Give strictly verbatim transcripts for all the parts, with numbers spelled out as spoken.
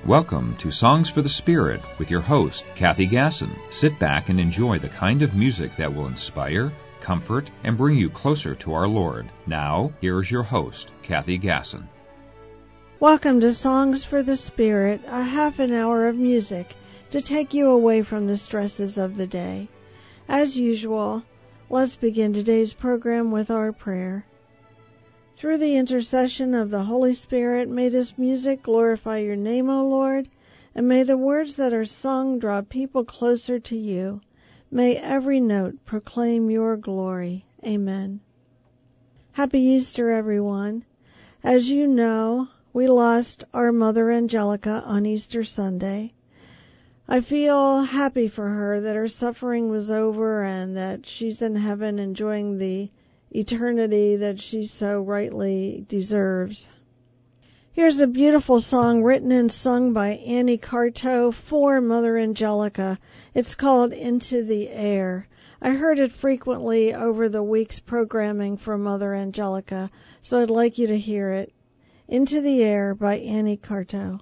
Welcome to Songs for the Spirit with your host, Kathy Gasson. Sit back and enjoy the kind of music that will inspire, comfort, and bring you closer to our Lord. Now, here is your host, Kathy Gasson. Welcome to Songs for the Spirit, a half an hour of music to take you away from the stresses of the day. As usual, let's begin today's program with our prayer. Through the intercession of the Holy Spirit, may this music glorify your name, O Lord, and may the words that are sung draw people closer to you. May every note proclaim your glory. Amen. Happy Easter, everyone. As you know, we lost our Mother Angelica on Easter Sunday. I feel happy for her that her suffering was over and that she's in heaven enjoying the eternity that she so rightly deserves. Here's a beautiful song written and sung by Annie Carto for Mother Angelica. It's called Into the Air. I heard it frequently over the week's programming for Mother Angelica, so I'd like you to hear it. Into the Air by Annie Carto.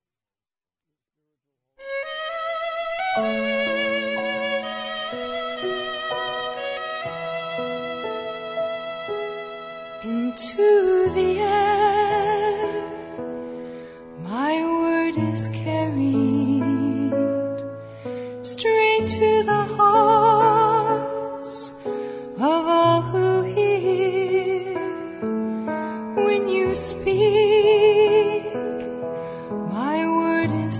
Into the air, my word is carried straight to the hearts of all who hear. When you speak, my word is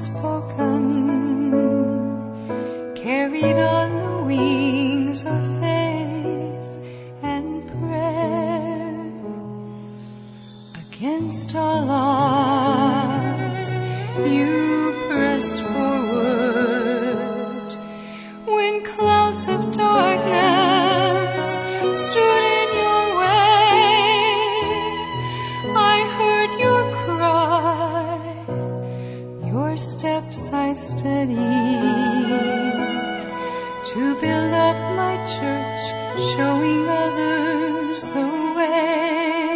spoken, carried on the wings of faith and prayer. Against all odds, you pressed forward. When clouds of darkness stood in your way, I heard your cry. Your steps I steadied to build up my church, showing others the way.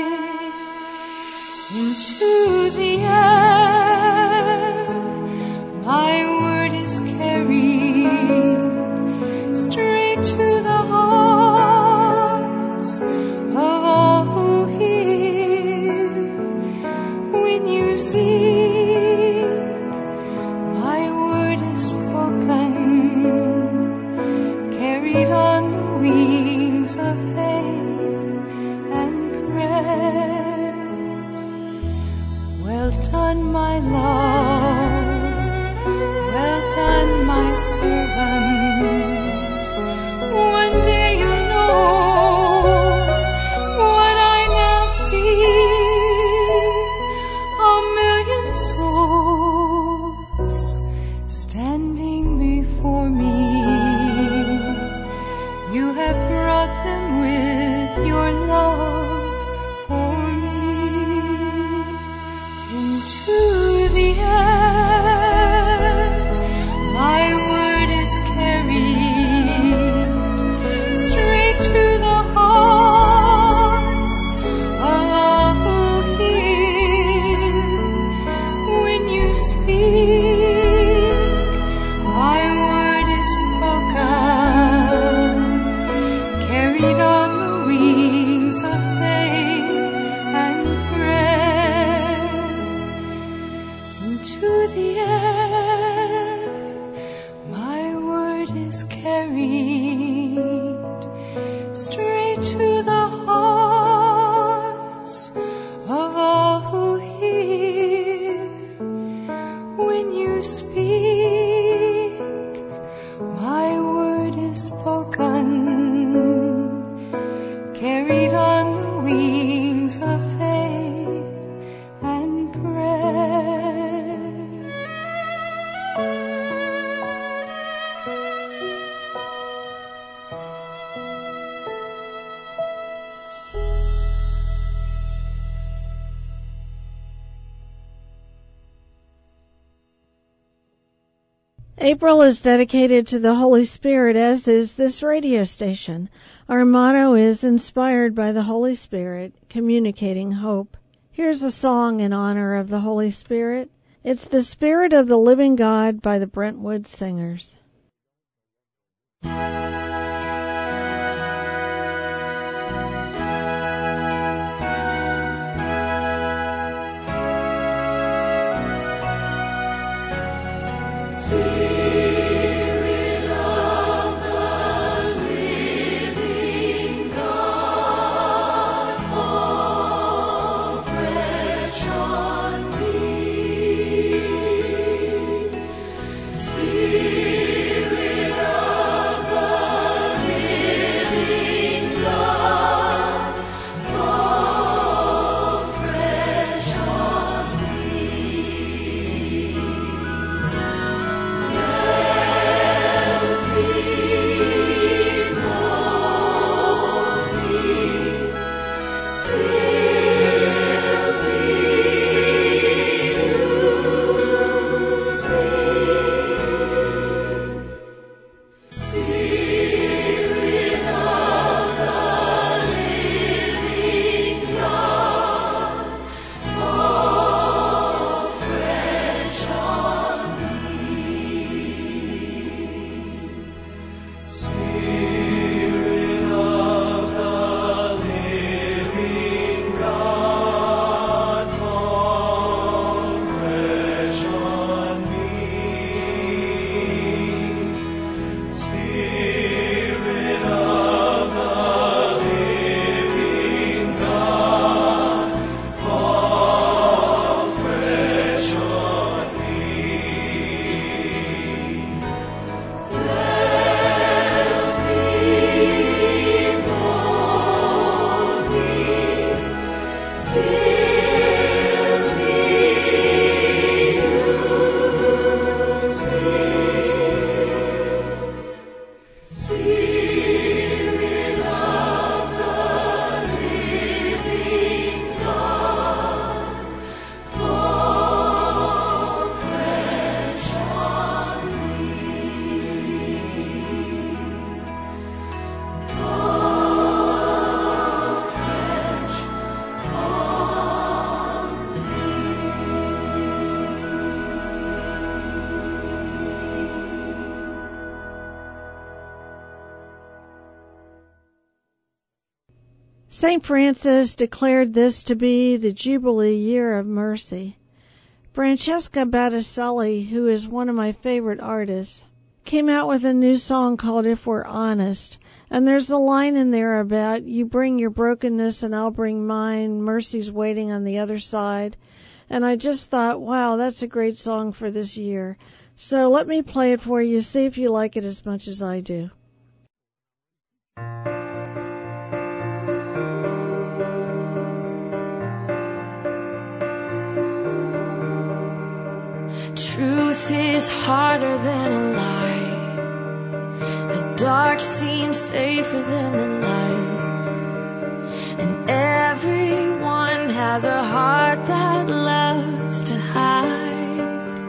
Into the air, my word is carried straight to the hearts of all who hear. When you speak, my word is spoken, carried on the wings of faith and prayer. Well done, my love, well done, my servant. One day you'll know what I now see. A million souls standing before me. You have brought them with your love for me. Into the air, my word is carried straight to the hearts of all who hear. When you speak, my word is spoken, carried on the wings of faith and prayer. Into the air, my word is carried straight to the hearts of all who hear. When you speak, my word is spoken, carried on the wings of faith and prayer. April is dedicated to the Holy Spirit, as is this radio station. Our motto is inspired by the Holy Spirit, communicating hope. Here's a song in honor of the Holy Spirit. It's The Spirit of the Living God by the Brentwood Singers. Saint Francis declared this to be the Jubilee Year of Mercy. Francesca Battistelli, who is one of my favorite artists, came out with a new song called If We're Honest, and there's a line in there about, you bring your brokenness and I'll bring mine, mercy's waiting on the other side. And I just thought, wow, that's a great song for this year. So let me play it for you, see if you like it as much as I do. Truth is harder than a lie. The dark seems safer than the light. And everyone has a heart that loves to hide.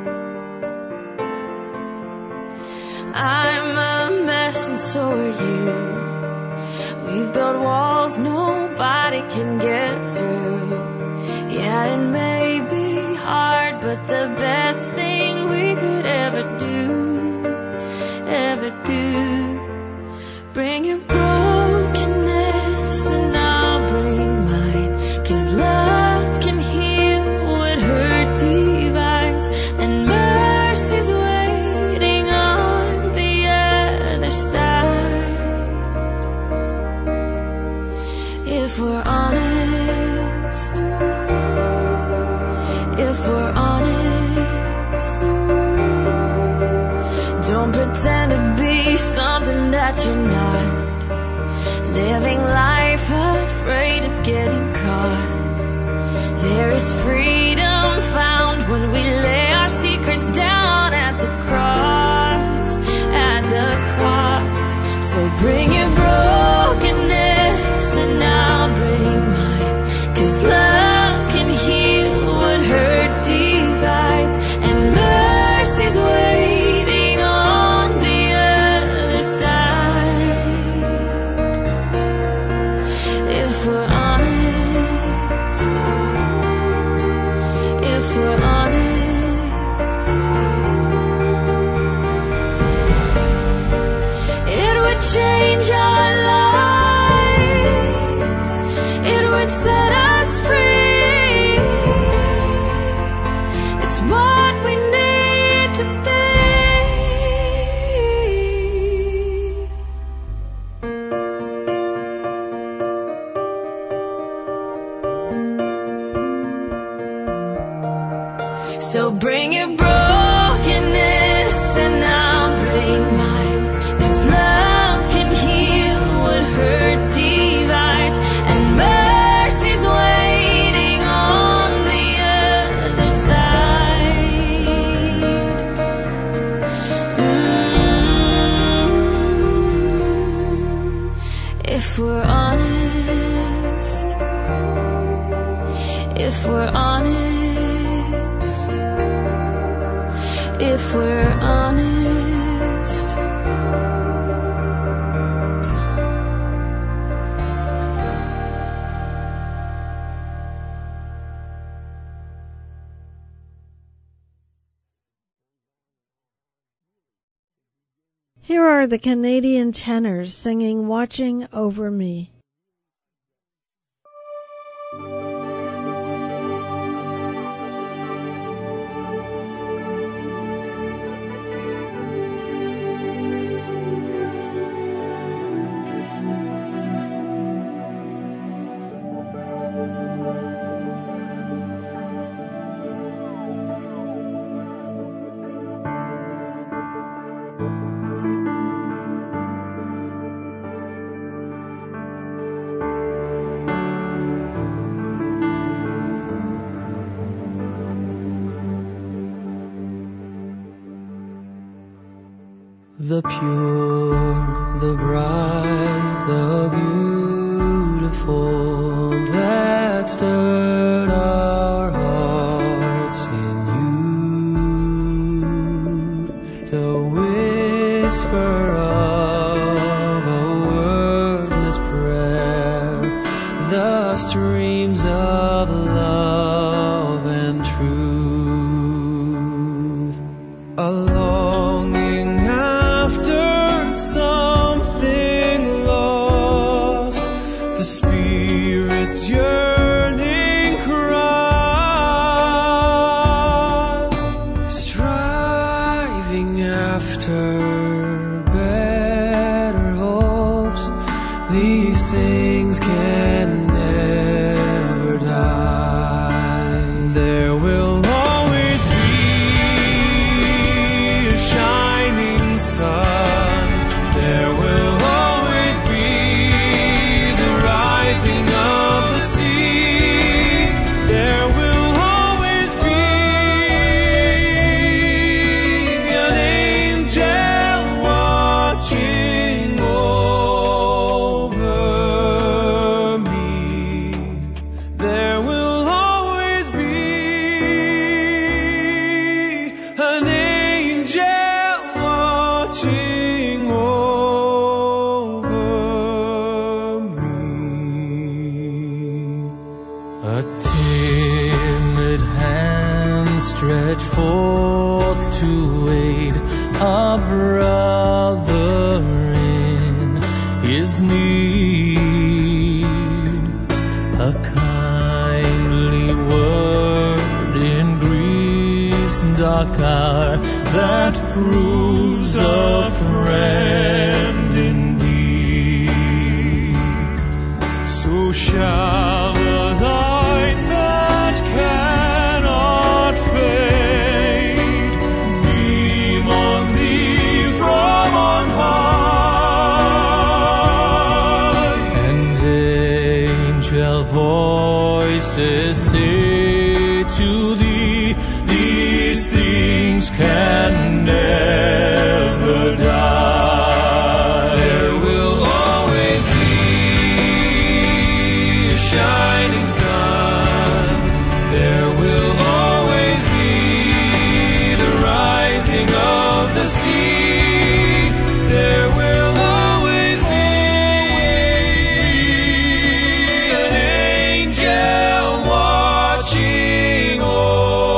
I'm a mess and so are you. We've built walls nobody can get through. Yeah, it may be hard, but the best thing we could ever do, ever do. Bring your brokenness and I'll bring mine, 'cause love can heal what hurt divides, and mercy's waiting on the other side. If we're honest, if we're honest, don't pretend to be something that you're not. Living life afraid of getting caught. There is freedom found when we lay our secrets down at the cross, at the cross. So bring your brokenness and I'll bring mine, 'cause love can heal what hurt divides, and mercy's waiting on the other side. If we're honest, if we're honest, So bring your brokenness and I'll bring mine. 'Cause love can heal what hurt divides, and mercy's waiting on the other side. Mm-hmm. If we're honest, if we're honest, if we're honest, Here are the Canadian tenors singing Watching Over Me. The pure, the bright, the beautiful, that stirred our hearts in you. The whisper of a wordless prayer, the streams of love and truth. A longing after something lost, the Spirit's yearning cry, striving after better hopes. These things can never die. There will always be a shining sun. There will always be the rising of the sea. There will always be an angel watching over me. There will always be an angel watching over me. A timid hand stretched forth to aid a brother in his need. A kindly word in grief's dark hour that proves a friend indeed. So shall the light that cannot fade beam on thee from on high, and angel voices say to thee, these things can never die. There will always be a shining sun. There will always be the rising of the sea. There will always be an angel watching over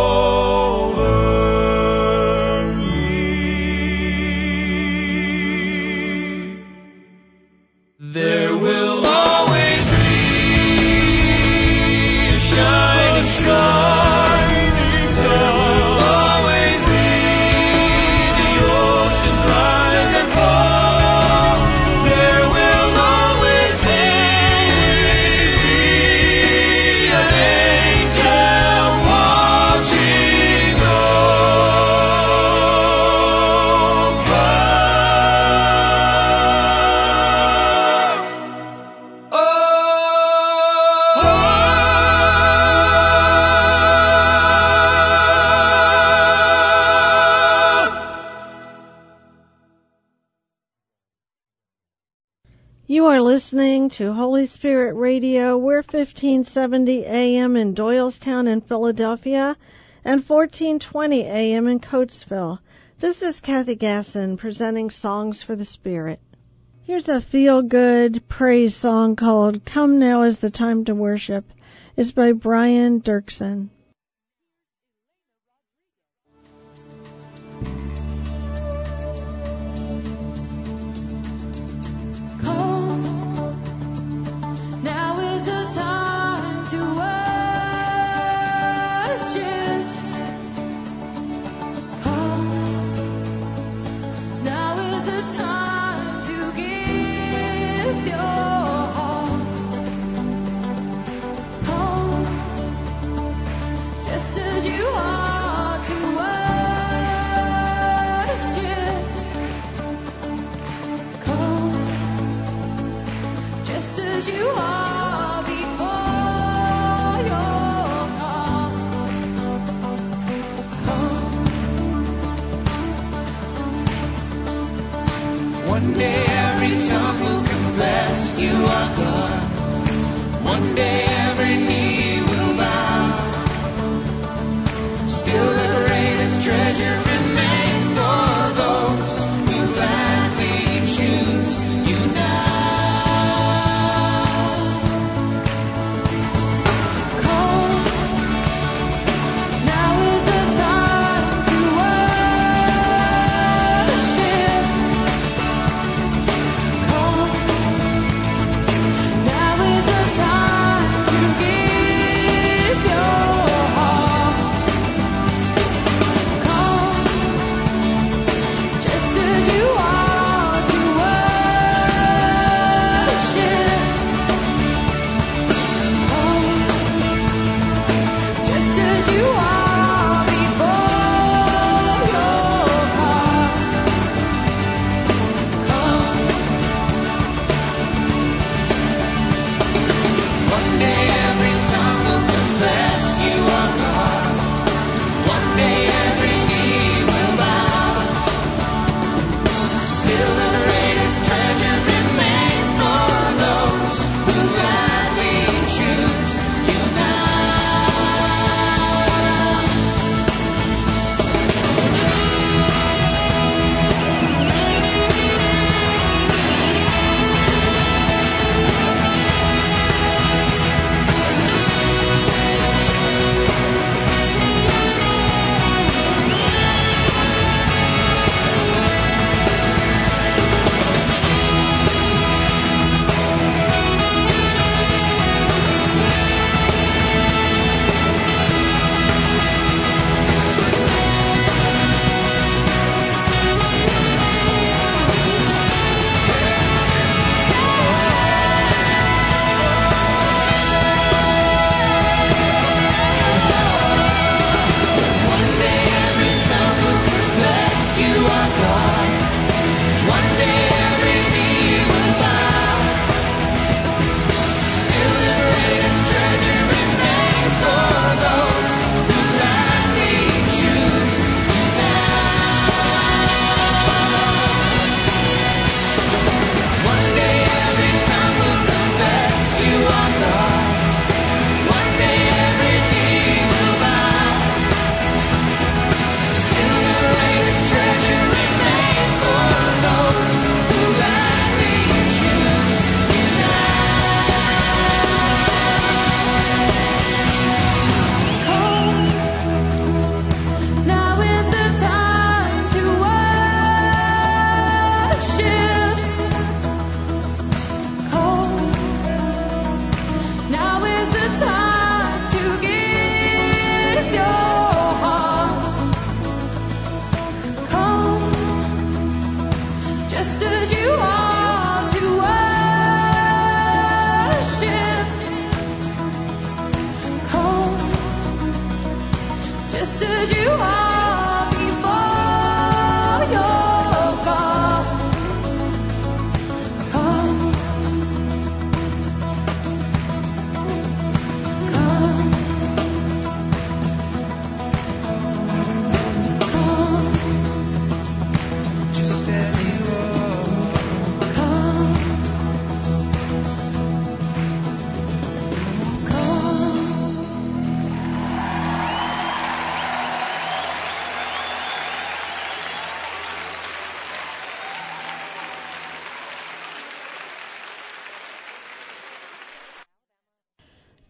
You are listening to Holy Spirit Radio. We're fifteen seventy A M in Doylestown in Philadelphia and fourteen twenty A M in Coatesville. This is Kathy Gasson presenting Songs for the Spirit. Here's a feel-good praise song called Come Now Is the Time to Worship. It's by Brian Dirksen. One day every tongue will confess you are God. One day every knee will bow. Still the greatest treasure remains for those who gladly choose you now.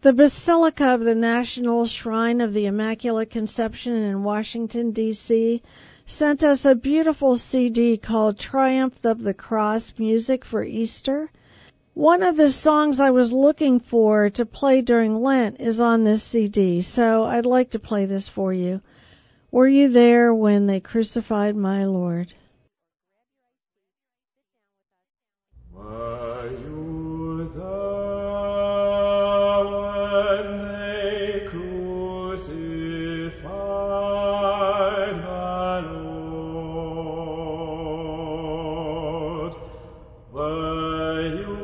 The Basilica of the National Shrine of the Immaculate Conception in Washington, D C sent us a beautiful C D called Triumph of the Cross Music for Easter. One of the songs I was looking for to play during Lent is on this C D, so I'd like to play this for you. Were you there when they crucified my Lord? Were you there when they crucified my Lord? Were you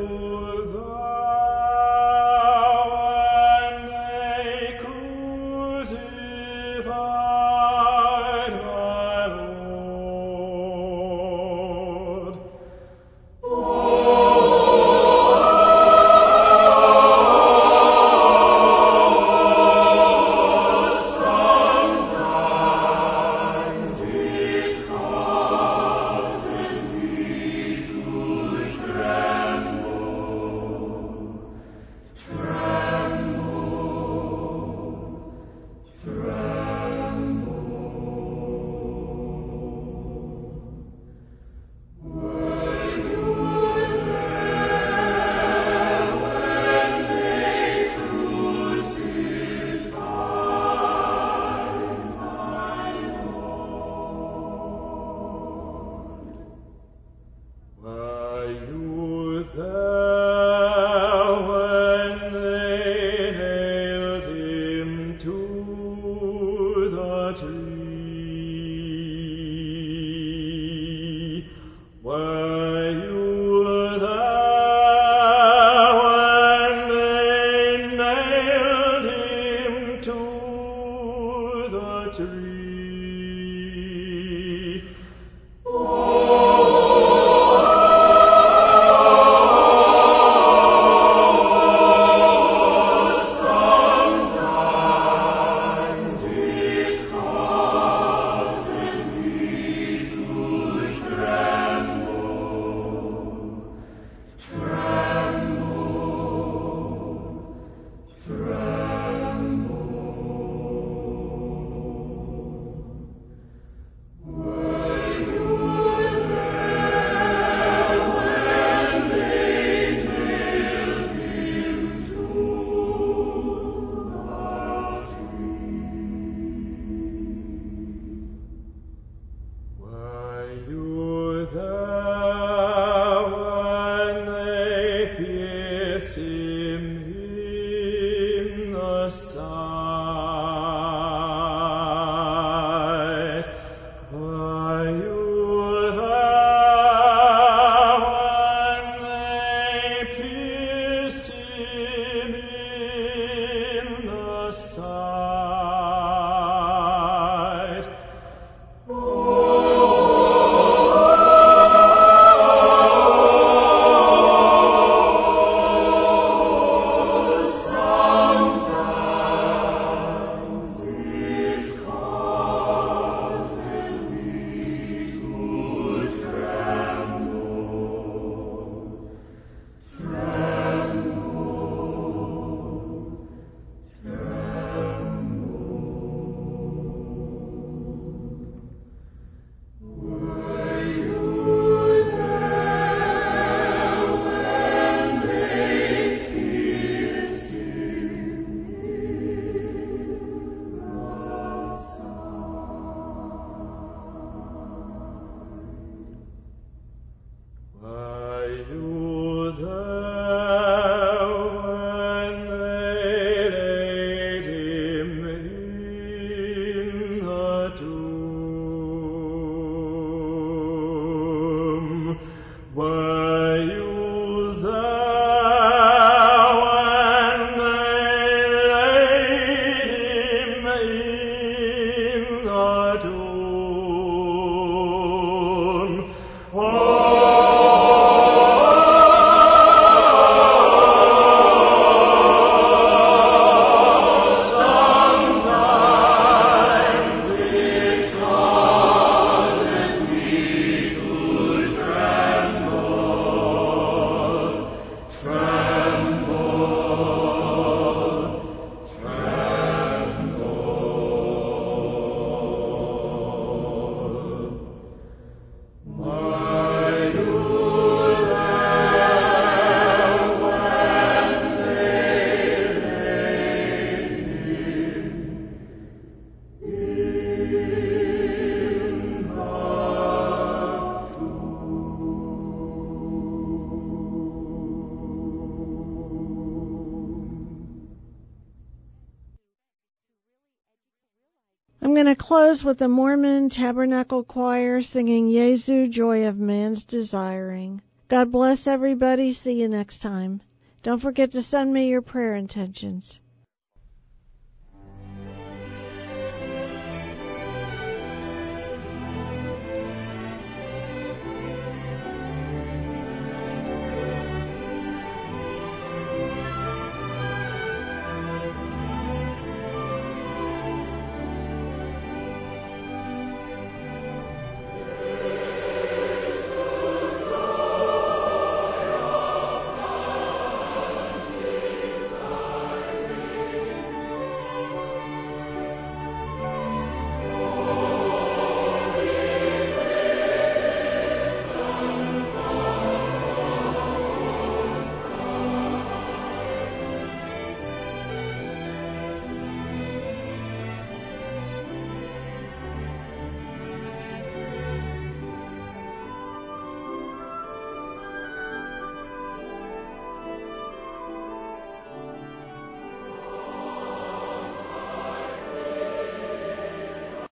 going to close with the Mormon Tabernacle Choir singing Jesu, Joy of Man's Desiring. God bless everybody. See you next time. Don't forget to send me your prayer intentions.